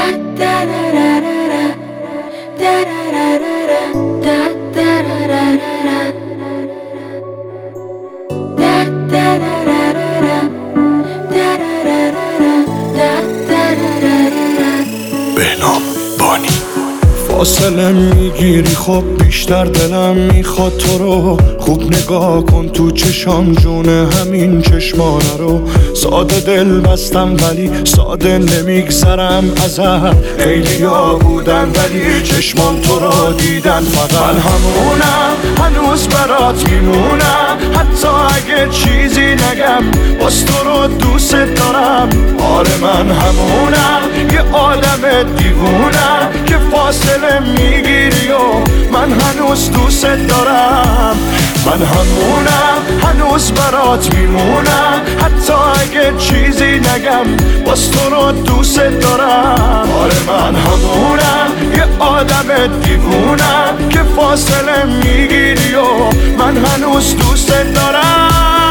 بهنام بانی. فاصله میگیری خب بیشتر دلم میخواد تو رو خوب نگاه کن تو چشام جونه همین چشمانه رو. ساده دل بستم ولی ساده نمیگذرم ازت. خیلی ها بودن ولی چشمام تو رو دیدن فقط. من همونم هنوز برات میمونم حتی اگه چیزی نگم باز تو رو دوست دارم. آره من همونم یه آدم دیوونم که فاصله میگیری و من هنوز دوست دارم. من همونم هنوز برات میمونم حتی اگه چیزی نگم باز تو رو دوست دارم. آره من همونم یه آدم دیوونم که فاصله میگیری و من هنوز دوست دارم.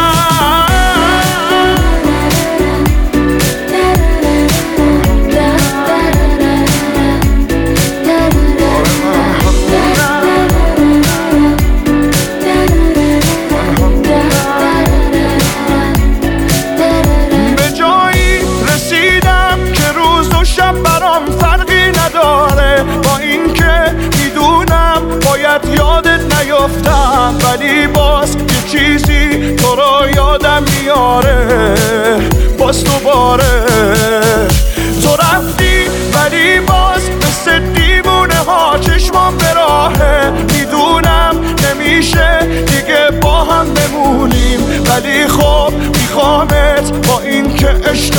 با این که میدونم باید یادت نیفتم ولی باز یه چیزی تو رو یادم میاره باز دوباره. تو رفتی ولی باز مثل دیوونه ها چشمام به راهه. میدونم نمیشه دیگه با هم بمونیم ولی خب میخوامت با این که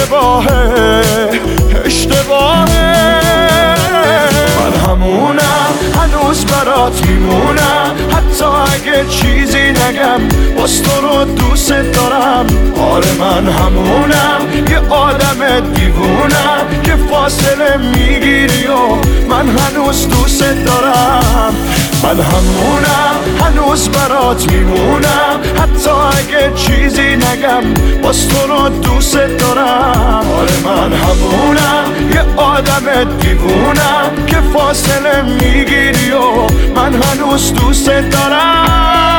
اشتباهه. من همونم هنوز برات میمونم حتی اگه چیزی نگم باز تو رو دوست دارم. آره من همونم یه آدم دیوونم که فاصله میگیری و من هنوز دوست دارم. من همونم هنوز برات میمونم حتی اگه چیزی نگم باز تو رو دوست دارم. آره من همونم یه آدم دیوونم که فاصله میگیری و من هنوز دوست دارم.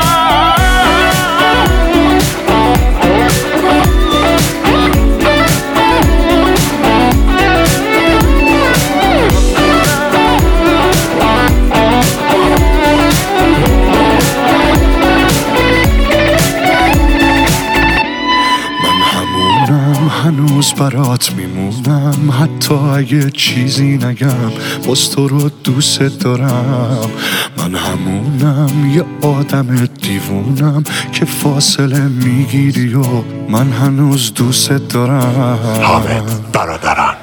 هنوز برات میمونم حتی اگه چیزی نگم باز تو رو دوست دارم. من همونم یه آدم دیوونم که فاصله میگیری و من هنوز دوست دارم. حامد برادران.